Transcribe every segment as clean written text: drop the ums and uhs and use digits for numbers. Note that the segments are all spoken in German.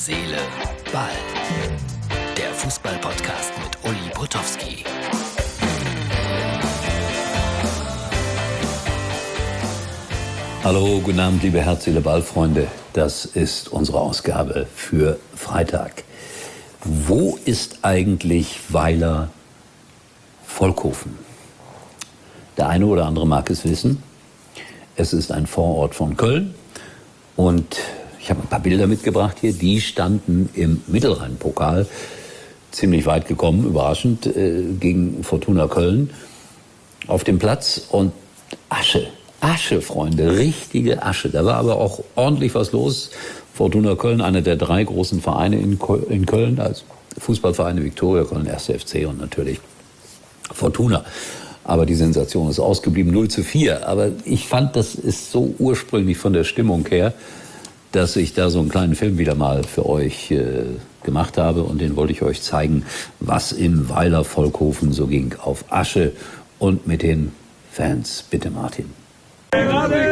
Seele, Ball. Der Fußball-Podcast mit Uli Potowski. Hallo, guten Abend, liebe Herz, Seele, Ball-Freunde. Das ist unsere Ausgabe für Freitag. Wo ist eigentlich Weiler Volkhofen? Der eine oder andere mag es wissen. Es ist ein Vorort von Köln und ich habe ein paar Bilder mitgebracht hier. Die standen im Mittelrhein-Pokal, ziemlich weit gekommen, überraschend, gegen Fortuna Köln auf dem Platz. Und Asche, Freunde, richtige Asche. Da war aber auch ordentlich was los. Fortuna Köln, einer der drei großen Vereine in Köln, als Fußballvereine Viktoria Köln, 1. FC und natürlich Fortuna. Aber die Sensation ist ausgeblieben, 0:4. Aber ich fand, das ist so ursprünglich von der Stimmung her, dass ich da so einen kleinen Film wieder mal für euch gemacht habe. Und den wollte ich euch zeigen, was in Weiler Volkhofen so ging. Auf Asche und mit den Fans. Bitte, Martin. Komm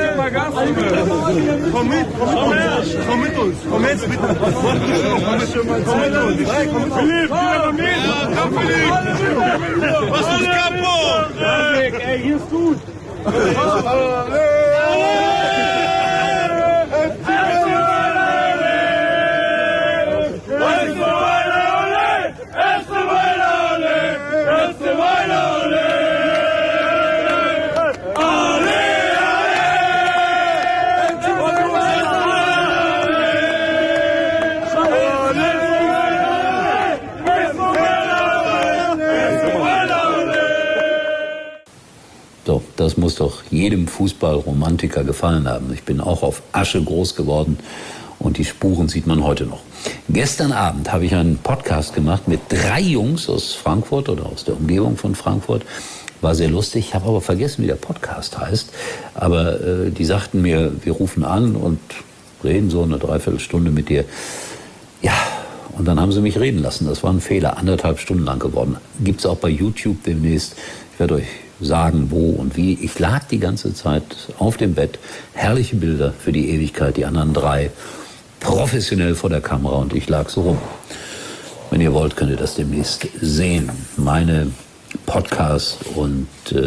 mit uns. Komm jetzt bitte. Komm mit uns. Philipp, komm Philipp. Was ist kaputt? Ey, hier ist gut. So, das muss doch jedem Fußballromantiker gefallen haben. Ich bin auch auf Asche groß geworden und die Spuren sieht man heute noch. Gestern Abend habe ich einen Podcast gemacht mit 3 Jungs aus Frankfurt oder aus der Umgebung von Frankfurt. War sehr lustig. Ich habe aber vergessen, wie der Podcast heißt. Aber die sagten mir, wir rufen an und reden so eine Dreiviertelstunde mit dir. Ja, und dann haben sie mich reden lassen. Das war ein Fehler, 1,5 Stunden lang geworden. Gibt's auch bei YouTube demnächst. Ich werde euch sagen, wo und wie. Ich lag die ganze Zeit auf dem Bett. Herrliche Bilder für die Ewigkeit. Die anderen 3 professionell vor der Kamera und ich lag so rum. Wenn ihr wollt, könnt ihr das demnächst sehen. Meine Podcast- und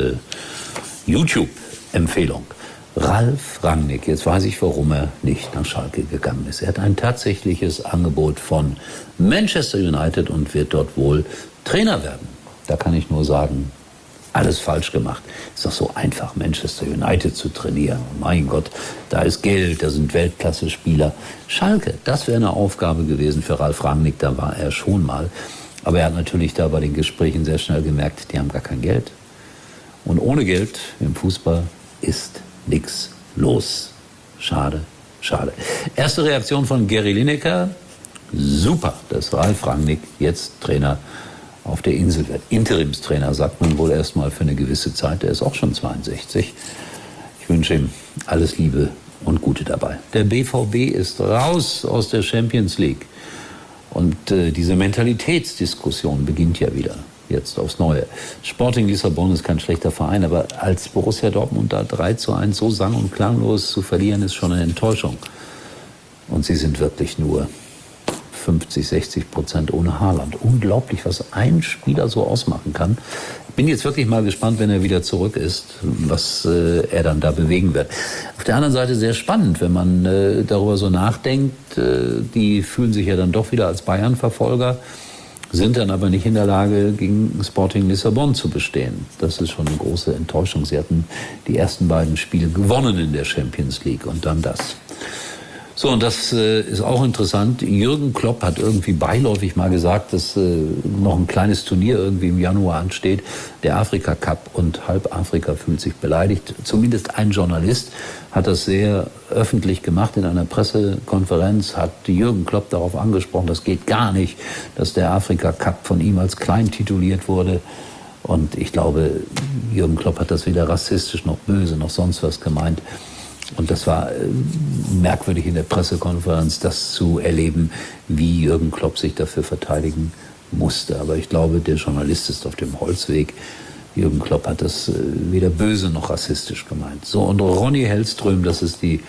YouTube-Empfehlung. Ralf Rangnick, jetzt weiß ich, warum er nicht nach Schalke gegangen ist. Er hat ein tatsächliches Angebot von Manchester United und wird dort wohl Trainer werden. Da kann ich nur sagen, alles falsch gemacht. Ist doch so einfach, Manchester United zu trainieren. Mein Gott, da ist Geld, da sind Weltklasse-Spieler. Schalke, das wäre eine Aufgabe gewesen für Ralf Rangnick, da war er schon mal. Aber er hat natürlich da bei den Gesprächen sehr schnell gemerkt, die haben gar kein Geld. Und ohne Geld im Fußball ist nichts los. Schade, schade. Erste Reaktion von Gary Lineker. Super, dass Ralf Rangnick jetzt Trainer auf der Insel wird. Interimstrainer, sagt man wohl erstmal für eine gewisse Zeit. Er ist auch schon 62. Ich wünsche ihm alles Liebe und Gute dabei. Der BVB ist raus aus der Champions League. Und diese Mentalitätsdiskussion beginnt ja wieder, jetzt aufs Neue. Sporting Lissabon ist kein schlechter Verein, aber als Borussia Dortmund da 3:1 so sang- und klanglos zu verlieren, ist schon eine Enttäuschung. Und sie sind wirklich nur 50-60% ohne Haaland. Unglaublich, was ein Spieler so ausmachen kann. Ich bin jetzt wirklich mal gespannt, wenn er wieder zurück ist, was er dann da bewegen wird. Auf der anderen Seite sehr spannend, wenn man darüber so nachdenkt. Die fühlen sich ja dann doch wieder als Bayern-Verfolger, sind dann aber nicht in der Lage, gegen Sporting Lissabon zu bestehen. Das ist schon eine große Enttäuschung. Sie hatten die ersten beiden Spiele gewonnen in der Champions League und dann das. So, und das ist auch interessant. Jürgen Klopp hat irgendwie beiläufig mal gesagt, dass noch ein kleines Turnier irgendwie im Januar ansteht, der Afrika Cup, und halb Afrika fühlt sich beleidigt. Zumindest ein Journalist hat das sehr öffentlich gemacht in einer Pressekonferenz, hat Jürgen Klopp darauf angesprochen, das geht gar nicht, dass der Afrika Cup von ihm als klein tituliert wurde. Und ich glaube, Jürgen Klopp hat das weder rassistisch noch böse noch sonst was gemeint. Und das war merkwürdig in der Pressekonferenz, das zu erleben, wie Jürgen Klopp sich dafür verteidigen musste. Aber ich glaube, der Journalist ist auf dem Holzweg. Jürgen Klopp hat das weder böse noch rassistisch gemeint. So, und Ronny Hellström, das ist die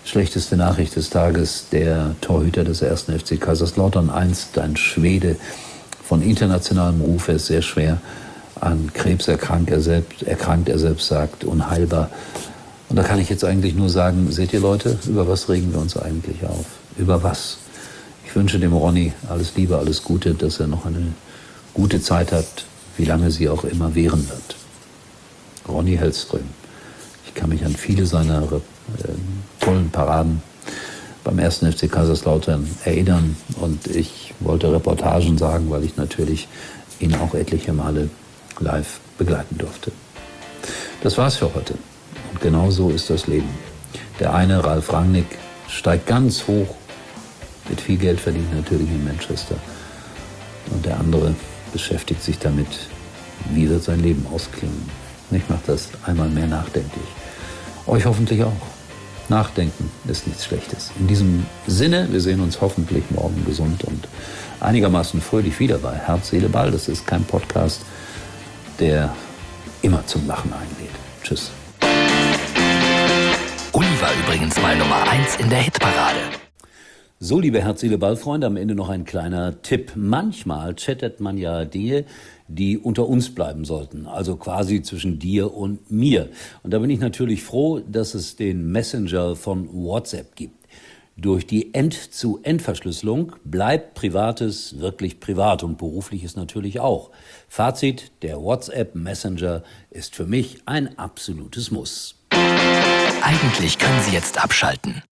Schlechteste Nachricht des Tages, der Torhüter des 1. FC Kaiserslautern, einst ein Schwede von internationalem Ruf, er ist sehr schwer an Krebs erkrankt. Er selbst sagt, unheilbar. Und da kann ich jetzt eigentlich nur sagen, seht ihr Leute, über was regen wir uns eigentlich auf? Über was? Ich wünsche dem Ronny alles Liebe, alles Gute, dass er noch eine gute Zeit hat, wie lange sie auch immer währen wird. Ronny Hellström. Ich kann mich an viele seiner tollen Paraden beim 1. FC Kaiserslautern erinnern. Und ich wollte Reportagen sagen, weil ich natürlich ihn auch etliche Male live begleiten durfte. Das war's für heute. Und genau so ist das Leben. Der eine, Ralf Rangnick, steigt ganz hoch, mit viel Geld verdient natürlich in Manchester. Und der andere beschäftigt sich damit, wie wird sein Leben ausklingen. Ich mache das einmal mehr nachdenklich. Euch hoffentlich auch. Nachdenken ist nichts Schlechtes. In diesem Sinne, wir sehen uns hoffentlich morgen gesund und einigermaßen fröhlich wieder bei Herz, Seele, Ball. Das ist kein Podcast, der immer zum Lachen einlädt. Tschüss. Uli war übrigens mal Nummer 1 in der Hitparade. So, liebe Herz, Seele, Ball-Freunde, am Ende noch ein kleiner Tipp. Manchmal chattet man ja Dinge, die unter uns bleiben sollten, also quasi zwischen dir und mir. Und da bin ich natürlich froh, dass es den Messenger von WhatsApp gibt. Durch die End-zu-End-Verschlüsselung bleibt Privates wirklich privat und Berufliches natürlich auch. Fazit, der WhatsApp Messenger ist für mich ein absolutes Muss. Eigentlich können Sie jetzt abschalten.